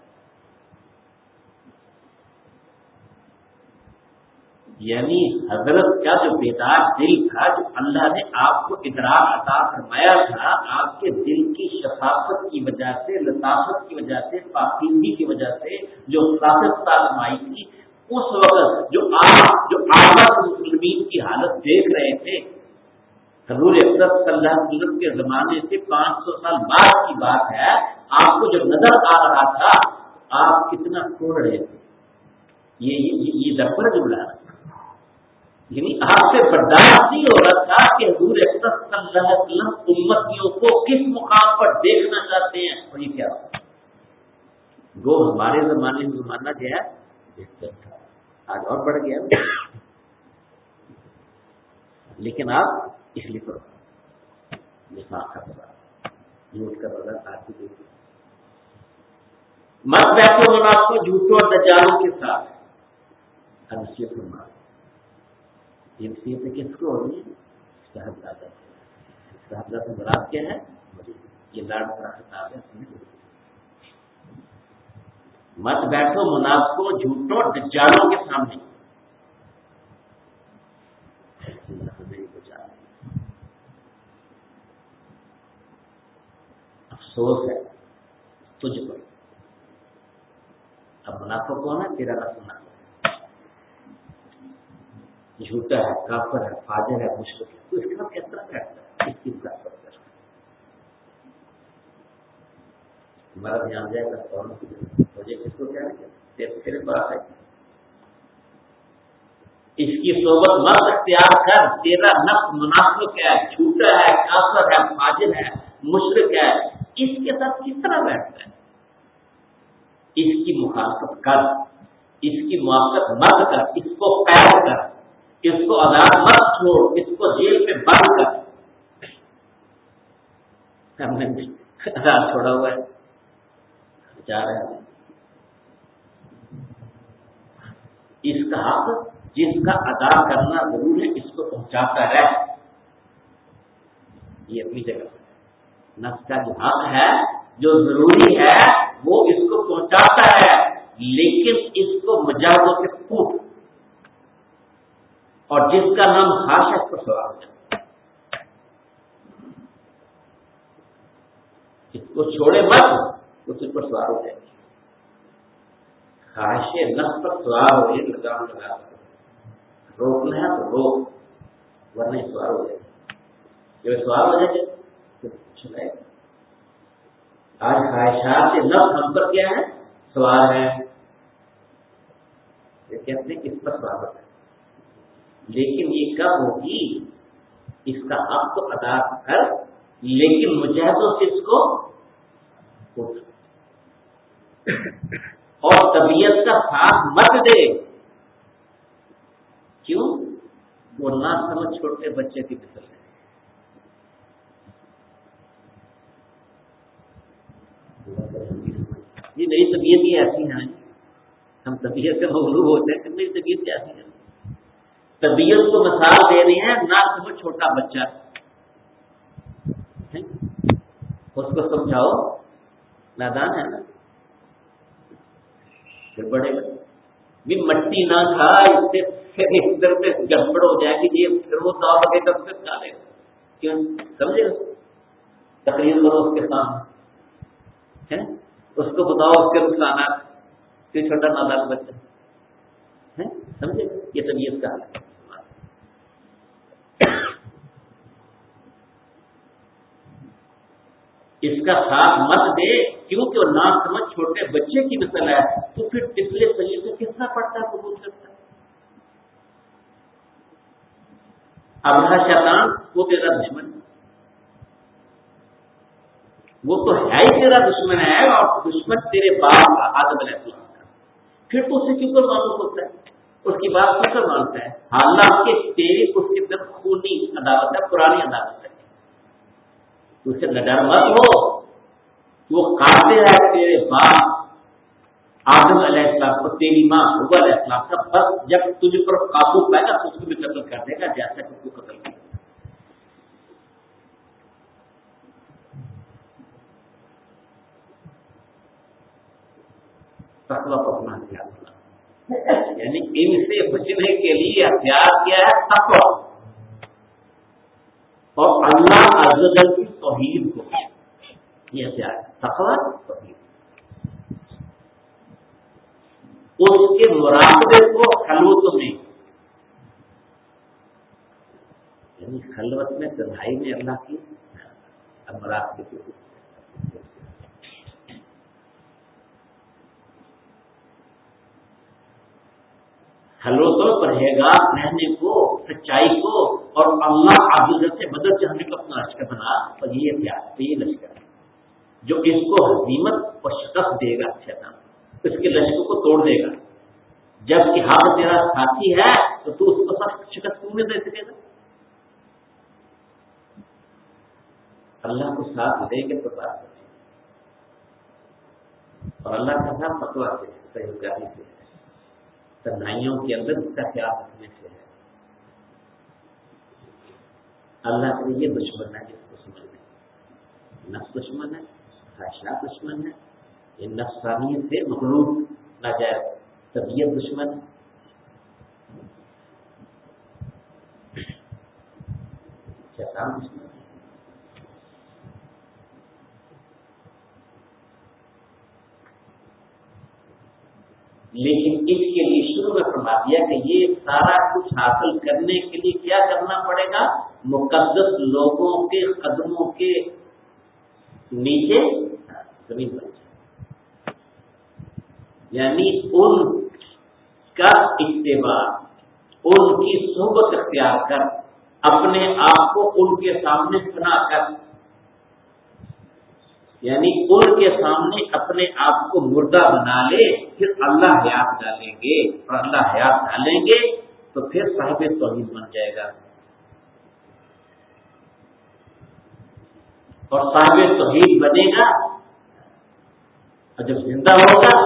یعنی حضرت کا جو بیدار دل تھا، جو اللہ نے آپ کو ادراک عطا فرمایا تھا، آپ کے دل کی شفافت کی وجہ سے، لطافت کی وجہ سے، پاکیزگی کی وجہ سے جو خاصت فرمائی تھی، اس وقت جو آپ مسلمین کی حالت دیکھ رہے تھے، حضور اکرم صلی اللہ علیہ وسلم کے زمانے سے 500 سال بعد کی بات ہے، آپ کو جو نظر آ رہا تھا آپ کتنا کھو رہے تھے، یہ دفتر جو بلا رہا، یعنی آپ سے برداشت نہیں ہو رہا تھا کہ حضور اکرم صلی اللہ علیہ وسلم امتیوں کو کس مقام پر دیکھنا چاہتے ہیں، اور یہ کیا وہ ہمارے زمانے میں زمانہ کیا ہے بہتر تھا، آج اور بڑھ گیا، لیکن آپ اس لیے پر نفاق کا بازار، جھوٹ کا بازار آپ کی دیکھیں، مت بیٹھو منافق کو جھوٹوں اور دجالوں کے ساتھ، نصیحت فرما، یہ نصیحت کس کو ہوگی؟ صاحبزادہ، صاحبزادہ مراد کیا ہے؟ یہ لاڑ کا خطاب ہے، مت بیٹھو منافقوں جھوٹوں اور دجالوں کے سامنے، افسوس ہے تجھ پر، اب منافق کون ہے؟ تیرا رب منافق ہے، جھوٹا ہے، کافر ہے، فاجر ہے، مشرک ہے، تو اس کا کس طرح کرتا ہے؟ اس کی بات کرتا ہے، ہمارا دھیان جائے گا فوراً مجھے کس کو کیا ہے تیرے پاس ہے، اس کی صحبت مت اختیار کر، تیرا نفس منافق ہے، جھوٹا ہے، کافر ہے، فاجر ہے، مشرک ہے، اس کے ساتھ کس طرح بیٹھتا ہے؟ اس کی مخالفت کر، اس کی موافقت مت کر، اس کو قید کر، اس کو آزاد مت چھوڑ، اس کو جیل میں بند کر۔ ہم نے آزاد چھوڑا ہوا ہے، جا رہے ہیں، اس کا حق جس کا ادا کرنا ضرور ہے اس کو پہنچاتا ہے، یہ اپنی جگہ نفس کا جو حق ہے جو ضروری ہے وہ اس کو پہنچاتا ہے، لیکن اس کو مجاہدوں سے پوچھ، اور جس کا نام خواہش ہے اس پر سوار ہو جائے، اس کو چھوڑے مت، تو تجھ پر سوار ہو جائے گی، خواہش نفس پر سوار ہو، یہ لگام لگا روکنا ہے تو روک، ورنہ سوار ہو جائے گی، جب سوار ہو جائے گی تو چلائے گا۔ آج خواہشات نفس ہم پر کیا ہے؟ سوار ہے، یہ کہتے ہیں کس پر سوار ہوتا ہے، لیکن یہ کب ہوگی؟ اس کا حق تو ادا کر، لیکن مجاہدوں سے اس کو اٹھ، اور طبیعت کا ساتھ مت دے، کیوں؟ وہ نہ سمجھ چھوٹے بچے کی مثل ہے، یہ میری طبیعت ہی ایسی ہے، ہم طبیعت سے مغلوب ہوتے ہیں کہ میری طبیعت کیسی ہے، طبیعت کو مثال دے رہی ہے، نہ سمجھ چھوٹا بچہ، اس کو سمجھاؤ، نادان ہے نا، پھر بڑے بھی مٹی نہ کھا، اس سے ادھر سے گڑبڑ ہو جائے گی، یہ پھر وہ دعا لگے گا پھر کھا لے گا، کیوں سمجھے؟ تقریر کرو اس کے سامنے، اس کو بتاؤ اس کے نقصانات، پھر چھوٹا نادان بچہ سمجھے، یہ طبیعت کا حال ہے۔ اس کا ساتھ مت دے، کیونکہ وہ نہ سمجھ چھوٹے بچے کی مثل ہے، تو پھر پچھلے صحیح سے کتنا پڑتا ہے قبول کرتا ہے؟ ابرہ شیطان وہ تیرا دشمن ہے، وہ تو ہے ہی تیرا دشمن ہے، اور دشمن تیرے باپ آدم علیہ السلام کا، پھر تو اسے کیوں کر معلوم ہوتا ہے، اس کی بات کیوں کر مانتا ہے؟ حالانکہ تیری اس کے اندر خونی عداوت ہے، پرانی عداوت ہے، تو اسے نڈر مت ہو، وہ قاتل ہے تیرے باپ آدم علیہ السلام کو، تیری ماں حوا علیہ السلام کا، بس جب تجھ پر قابو پائے گا تو اس کو بھی قتل کر دے گا جیسا کہ اس کو قتل کیا۔ تقویٰ کو اپنا ہتھیار بنا، یعنی ان سے بچنے کے لیے ہتھیار کیا ہے؟ تقویٰ، اور اللہ عز و جل کی توحید کو، یہ ہتھیار تقویٰ توحید، اس کے مراقبے کو خلوت میں، یعنی خلوت میں تنہائی میں اللہ کی مراقبے کی، خلوت و پرہیزگار رہنے کو، سچائی کو، اور اللہ عز و جل سے مدد چاہنے کو اپنا لشکر بنا، اور یہ ہتھیار، یہ لشکر ہے جو اس کو ہزیمت اور شکست دے گا، شیطان اس کے لشکر کو توڑ دے گا، جبکہ حق تیرا ساتھی ہے تو تو اس کو سخت شکست کیوں نہیں دے سکے گا؟ اللہ کو ساتھ دے گے تو بات کریں، اور اللہ کا ساتھ تقویٰ سے، پرہیزگاری سے، تنہائیوں کے اندر اس کا خیال رکھنے سے ہے۔ اللہ کے لیے دشمن ہے، جس کو سمجھ لیں، نفس دشمن ہے، خواہشات دشمن ہے، یہ نفسانیت سے مخلوق ناجائز طبیعت دشمن ہے، شیطان دشمن ہے۔ لیکن اس کے لیے شروع میں فرما دیا کہ یہ سارا کچھ حاصل کرنے کے لیے کیا کرنا پڑے گا؟ مقدس لوگوں کے قدموں کے نیچے زمین پر یعنی ان کا اتباع، ان کی صحبت اختیار کر، اپنے آپ کو ان کے سامنے فنا کر، یعنی ان کے سامنے اپنے آپ کو مردہ بنا لے، پھر اللہ حیات ڈالیں گے، اور اللہ حیات ڈالیں گے تو پھر صاحب توحید بن جائے گا، اور صاحب توحید بنے گا، اور جب زندہ ہوگا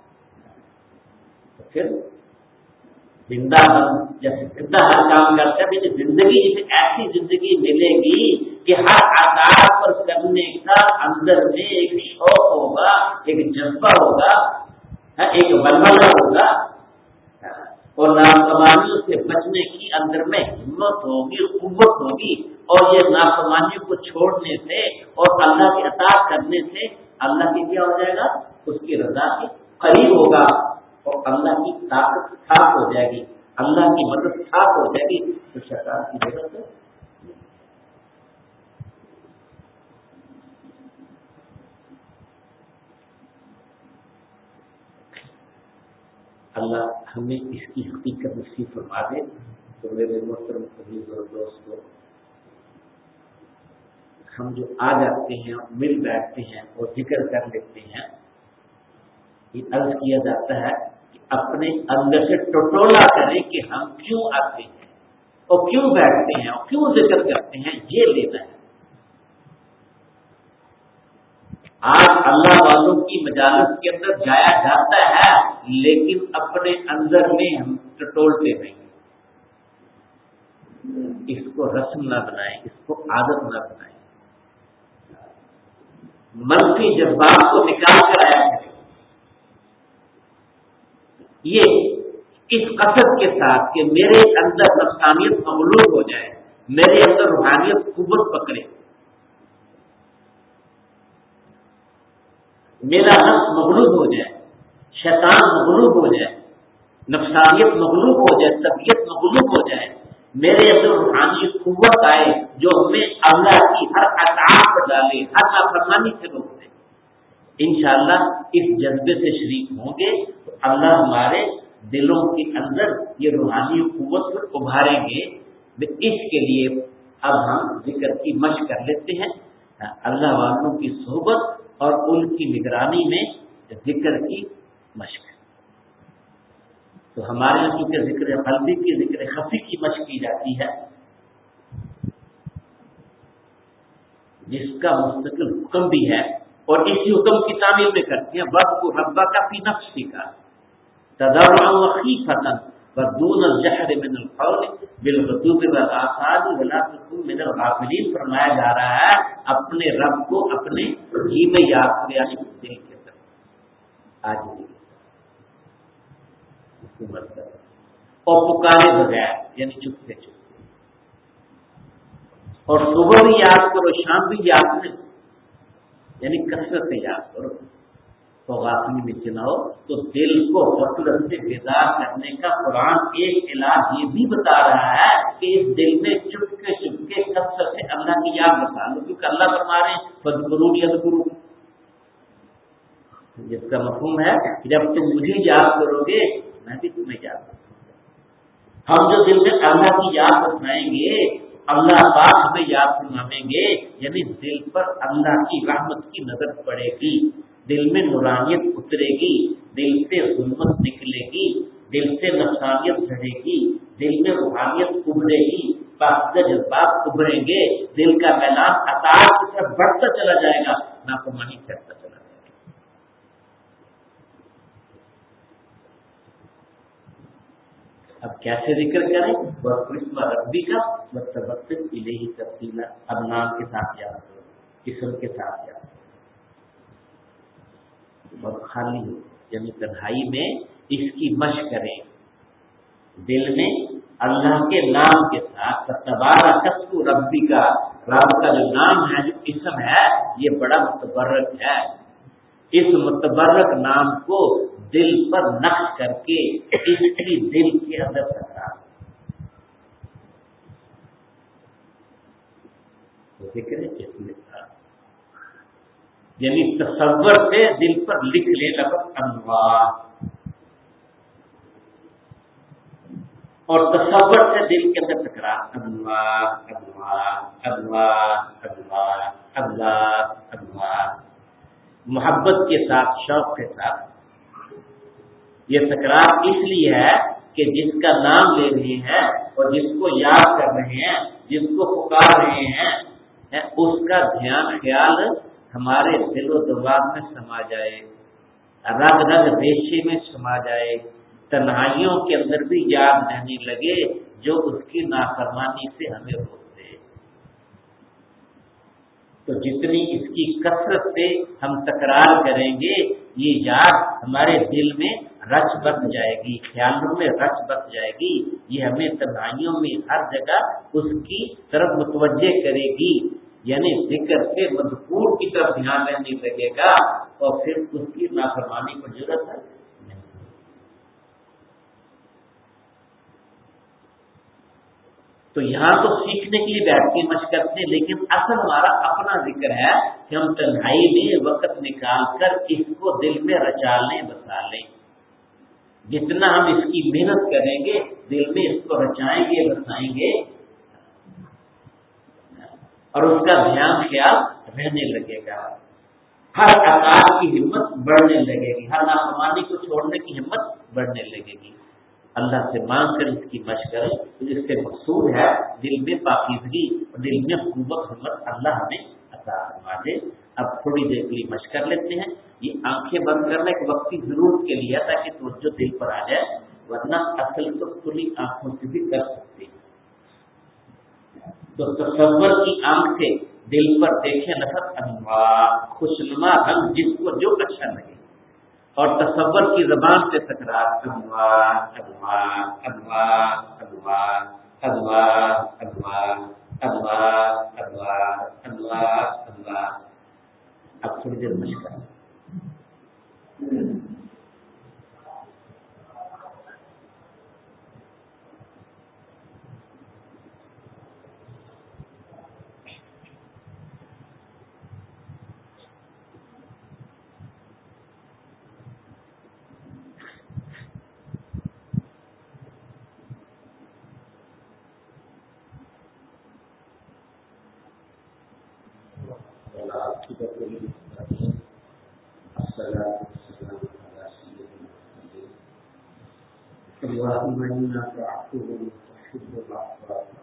تو پھر زندہ جیسے زندہ ہر کام کرتا ہے، زندگی اسے ایسی زندگی ملے گی کہ ہر عطا پر کرنے کا اندر میں ایک شوق ہوگا، ایک جذبہ ہوگا، ایک ولولہ ہوگا، اور نافرمانیوں سے بچنے کی اندر میں ہمت ہوگی، قوت ہوگی، اور یہ نافرمانیوں کو چھوڑنے سے اور اللہ کی اطاعت کرنے سے اللہ کی کیا ہو جائے گا، اس کی رضا کے قریب ہوگا، اور اللہ کی طاقت ٹھاک ہو جائے گی، اللہ کی مدد ٹھاک ہو جائے گی، تو شیطان کی ضرورت ہے۔ اللہ ہمیں اس کی حقیقت نصیب فرما دے۔ تو میرے محترم عزیز اور دوستو، ہم جو آ جاتے ہیں، مل بیٹھتے ہیں اور ذکر کر لیتے ہیں، یہ عرض کیا جاتا ہے کہ اپنے اندر سے ٹٹولا کریں کہ ہم کیوں آتے ہیں اور کیوں بیٹھتے ہیں اور کیوں ذکر کرتے ہیں، یہ لینا ہے۔ آج اللہ والوں کی مجالس کے اندر جایا جاتا ہے، لیکن اپنے اندر میں ہم ٹٹولتے نہیں، اس کو رسم نہ بنائیں، اس کو عادت نہ بنائیں، منفی جذبات کو نکال کر آیا کریں، یہ اس قصد کے ساتھ کہ میرے اندر نفسانیت مغلوب ہو جائے، میرے اندر روحانیت قوت پکڑے، میرا نفس مغلوب ہو جائے، شیطان مغلوب ہو جائے، نفسانیت مغلوب ہو جائے، طبیعت مغلوب ہو جائے، میرے اندر روحانی قوت آئے جو ہمیں اللہ کی ہر اطاعت پر ڈالے، ہر نافرمانی سے روک دے۔ انشاءاللہ اس جذبے سے شریک ہوں گے تو اللہ ہمارے دلوں کے اندر یہ روحانی قوت کو ابھاریں گے۔ اس کے لیے اب ہم ذکر کی مشق کر لیتے ہیں، اللہ والوں کی صحبت اور ان کی نگرانی میں ذکر کی مشق۔ تو ہمارے یہاں چونکہ ذکر قلبی کی، ذکر خفی کی مشق کی جاتی ہے، جس کا مستقل حکم بھی ہے، اور اسی حکم کی تعمیل میں کرتے ہیں، وَاذْكُرْ رَبَّكَ فِي نَفْسِكَ تَضَرُّعًا وَخِيفَةً وَدُونَ الْجَهْرِ مِنَ الْقَوْلِ بِالْغُدُوِّ وَالْآصَالِ وَلَا تَكُن مِنَ الْغَافِلِينَ۔ فرمایا جا رہا ہے اپنے رب کو اپنے جی میں یاد کرے، یعنی دل کے اندر آج اور پکارے بغیر، یعنی چپتے چپتے، اور صبح بھی یاد کرو، شام بھی یاد کرو، یعنی کثرت سے یاد کرو، تو غافلی میں نہ ہو۔ تو دل کو غفلت سے بیدار کرنے کا قرآن ایک علاج یہ بھی بتا رہا ہے کہ اس دل میں چپکے چپکے کثرت سے اللہ کی یاد بتا لو، کیونکہ اللہ فرما رہے ہیں فَاذْكُرُونِی اذْکُرْکُم، جس کا مفہوم ہے کہ جب تم مجھے یاد کرو گے میں بھی تمہیں یاد کروں گا۔ ہم جو دل میں اللہ کی یاد بتائیں گے، اللہ پاک ہمیں یاد فرمائیں گے، یعنی دل پر اللہ کی رحمت کی نظر پڑے گی، دل میں نورانیت اترے گی، دل سے ظلمت نکلے گی، دل سے نفسانیت جھڑے گی، دل میں روحانیت ابھرے گی، پاکیزہ جذبات ابھریں گے، دل کا میلان اطاعت کی طرف بڑھتا چلا جائے گا، نافرمانی کرتا چلا جائے گا۔ اب کیسے ذکر کریں؟ وَاسْمَ رَبِّكَ وَتَبَتَّلْ إِلَيْهِ تَبْتِيلًا، اب نام کے ساتھ یاد کرو، اسم کے ساتھ یاد کرو، اور خالی ہو، یعنی تنہائی میں اس کی مشق کریں، دل میں اللہ کے نام کے ساتھ۔ تبارک اسم ربک، رب کا جو نام ہے، جو اسم ہے، یہ بڑا متبرک ہے، اس متبرک نام کو دل پر نقش کر کے اس کی دل کے اندر تکرار، ذکر اس میں یعنی تصور سے دل پر لکھ لے لفظ انوار، اور تصور سے دل کے اندر تکرار اللہ اللہ اللہ اللہ اللہ اللہ، محبت کے ساتھ، شوق کے ساتھ۔ یہ تکرار اس لیے ہے کہ جس کا نام لے رہے ہیں اور جس کو یاد کر رہے ہیں، جس کو پکار رہے ہیں، اس کا دھیان خیال ہمارے دل و دماغ میں سما جائے، رگ رگ ریشے میں سما جائے، تنہائیوں کے اندر بھی یاد رہنے لگے جو اس کی نافرمانی سے ہمیں روکتے۔ تو جتنی اس کی کثرت سے ہم تکرار کریں گے، یہ یاد ہمارے دل میں رچ بس جائے گی، خیالوں میں رچ بس جائے گی، یہ ہمیں تنہائیوں میں ہر جگہ اس کی طرف متوجہ کرے گی، یعنی ذکر سے مذکور کی طرف دھیان رہنے لگے گا، اور پھر اس کی نافرمانی کو ضرورت ہے۔ تو یہاں تو سیکھنے کے لیے بیٹھ کے مشق کرتے ہیں، لیکن اصل ہمارا اپنا ذکر ہے کہ ہم تنہائی میں وقت نکال کر اس کو دل میں رچا لیں، بسا لیں۔ جتنا ہم اس کی محنت کریں گے، دل میں اس کو رچائیں گے، بسائیں گے، اور اس کا دھیان خیال رہنے لگے گا، ہر اطاعت کی ہمت بڑھنے لگے گی، ہر نافرمانی کو چھوڑنے کی ہمت بڑھنے لگے گی۔ اللہ سے مانگ کر اس کی مشق کریں، اس سے مقصود ہے دل میں پاکیزگی اور دل میں قوت ہمت اللہ ہمیں عطا فرما دے۔ اب تھوڑی دیر کے لیے مشق کر لیتے ہیں، یہ آنکھیں بند کرنا ایک وقتی ضرورت کے لیے تاکہ توجہ دل پر آ جائے، ورنہ اصل تو کھلی آنکھوں سے بھی کر سکتے ہیں۔ تو تصور کی آنکھ سے دل پر دیکھیں نفس انوار خوشنما رنگ، جس کو جو اچھا لگے، اور تصور کی زبان سے تکرار انوار انوار انوار انوار انوار انوار انوار انوار انوار انوار۔ اب تھوڑی دیر مشق کریں۔ اللهم إنك عفو تحب العفو فاعف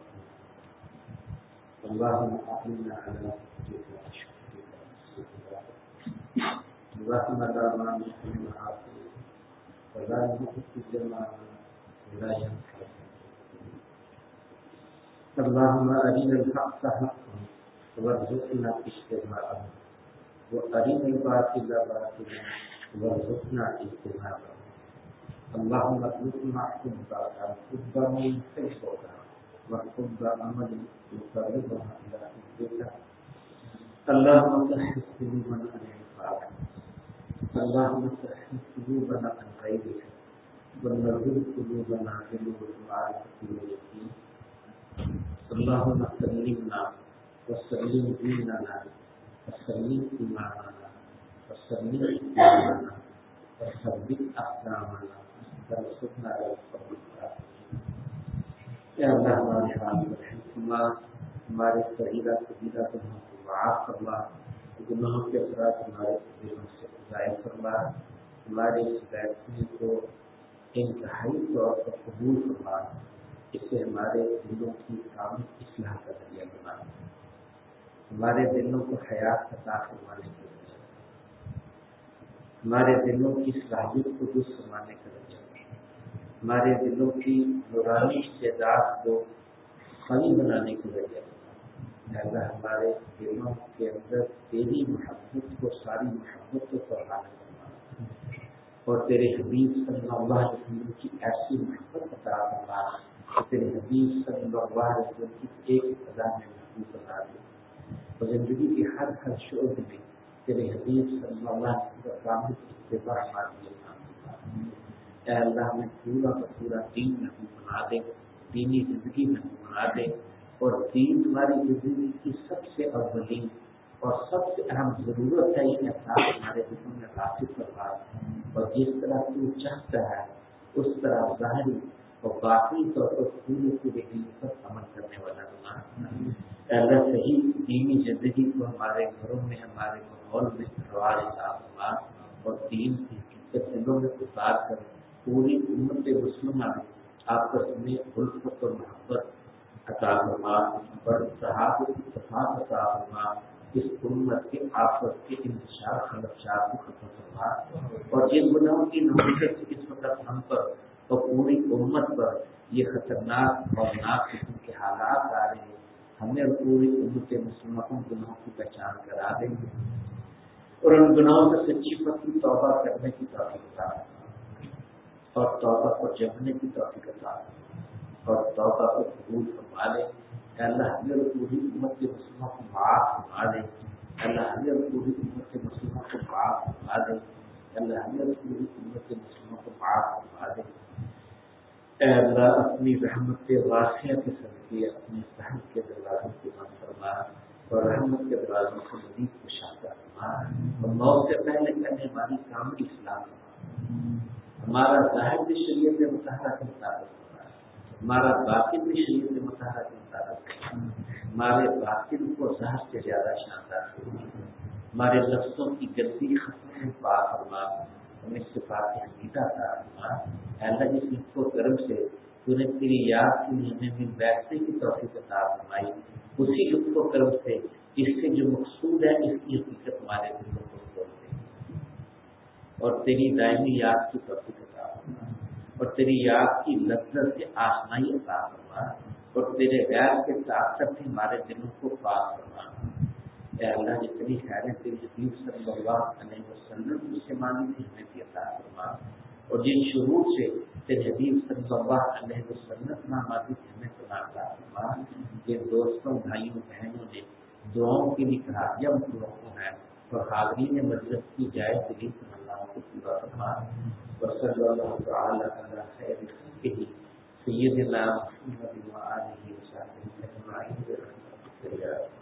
عنا. اللهم أعنا على ذكرك وشكرك. اللهم لا مانع لما أعطيت ولا ينفع لما ولا ينفع. اللهم أرنا الحق حقا وارزقنا اتباعه وأرنا الباطل باطلا وارزقنا اجتنابه. اللهم ارزقنا حب من يحبك وحب عمل يقربنا الى حبك. اللهم صحح قلوبنا عن عفاك، اللهم صحح قلوبنا عن غيرك، ونور قلوبنا بنور معرفة واليقين. اللهم سلمنا وسلم ديننا وسلم إيماننا وسلم إيماننا وثبت أقدامنا وارزقنا الصبر. یا اللہ ہمارے حال رحمتما، ہمارے صغیرہ کبیرہ گناہوں کو معاف فرما، گناہوں کے اثرات ہمارے دلوں سے ضائع فرما، ہمارے ہدایتوں کو انتہائی طور پر قبول فرما، اس سے ہمارے دلوں کی کامل اصلاح کا ذریعہ بنا، ہمارے دلوں کو حیات عطا فرمانے کے ذریعہ، ہمارے دلوں کی صلاحیت کو درست فرمانے کا ذریعہ، ہمارے دلوں کی نورانی استعداد کو قوی بنانے کی وجہ سے لہذا ہمارے دلوں کے اندر تیری محبت کو، ساری محبت کو پڑھانے کرنا، اور تیرے حبیب صلی اللہ علیہ وسلم کی ایسی محبت عطا کرنا کہ تیرے حبیب صلی اللہ علیہ وسلم کی ایک ادا میں محبوب بنا دے، اور زندگی کے ہر ہر شعبے میں تیرے حبیب صلی اللہ علیہ وسلم کا اتباع ہمارے لیے اے اللہ ہمیں پورا کا پورا دین محبوب بنا دے، دینی زندگی محبوب بنا دے، اور دین ہماری زندگی کی سب سے اولین اور سب سے اہم ضرورت ہے، یہ احساس ہمارے دلوں میں راسخ کروا، اور جس طرح تو چاہتا ہے اس طرح ظاہری اور باقی طور پر پورے دین پر عمل کرنے والا بنا۔ اللہ صحیح دینی زندگی کو ہمارے گھروں میں، ہمارے ماحول میں رواج فرما اور دین کی حقیقت دلوں میں اتار کر پوری امت مسلمہ میں آپس میں الفت اور محبت عطا فرما اور صحابہ کی اتفاق عطا فرما، اس امت کے آپس کے انتشار خلفشار کو ختم فرما، اور جن گناہوں کی نوعیت سے اس وقت ہم پر اور پوری امت پر یہ خطرناک اور ناک قسم کے حالات آ رہے ہیں، ہمیں اور پوری امت مسلمہ ان گناہوں کی پہچان کرا دیں گے اور ان گناہوں سے سچی پکی توبہ کرنے کی توفیق عطا اور توبہ کو جمنے کی توفیق عطا اور توبہ کو قبول فرما لے۔ اللہ ہمیں اور پوری امت کے مسلموں کو معاف فرما دے، اللہ ہمیں اور پوری امت کے مسلموں کو معاف فرما دے، اللہ ہمیں اور پوری امت کے مسلموں کو معاف فرما دے۔ اے اللہ اپنی رحمت واسعہ کے صدقے اپنے رحم کے دروازوں کو بند فرما اور رحمت کے دروازوں کو مزید کشادہ فرما اور موت سے پہلے ہماری کامل اصلاح فرما، ہمارا ظاہر بھی شریعت مطہرہ کے مطابق ہونا، ہمارا باطن بھی شریعت مطہرہ کے مطابق ہونا، ہمارے باطن کو ظاہر سے زیادہ شاندار ہونا، ہمارے لفظوں کی گندی ختم پاک فرما، ہمیں صفات حمیدہ عطا فرما۔ اللہ جس لطف و کرم سے تو نے تیری یاد کے لیے ہمیں مل بیٹھنے کی توفیق عطا فرمائی، اسی لطف و کرم سے اس سے جو مقصود ہے اس کی حقیقت ہمارے دلوں کو کھول دے اور تیری دائمی یاد کی توفیق عطا فرما اور تیری یاد کی لذت سے آشنائی عطا فرما اور تیرے غیر کے طاقت سے ہمارے دلوں کو پاک فرما۔ اے اللہ جتنی خیریں تیری حبیب صلی اللہ علیہ وسلم کی سے مانی تھی ہمیں بھی عطا فرما، اور جن شرور سے تیرے حبیب صلی اللہ علیہ وسلم نامادی تھی ہمیں پناہ عطا فرما۔ جن دوستوں بھائیوں بہنوں نے دعاؤں کے لیے کہا جب دعاؤں ہے اور حاضرین مجلس کی جائے دلی تمناؤں کو پورا فرما، اور صلی اللہ تعالی علی خیر خلقہ سیدنا محمد و آلہ وصحبہ اجمعین برحمتک یا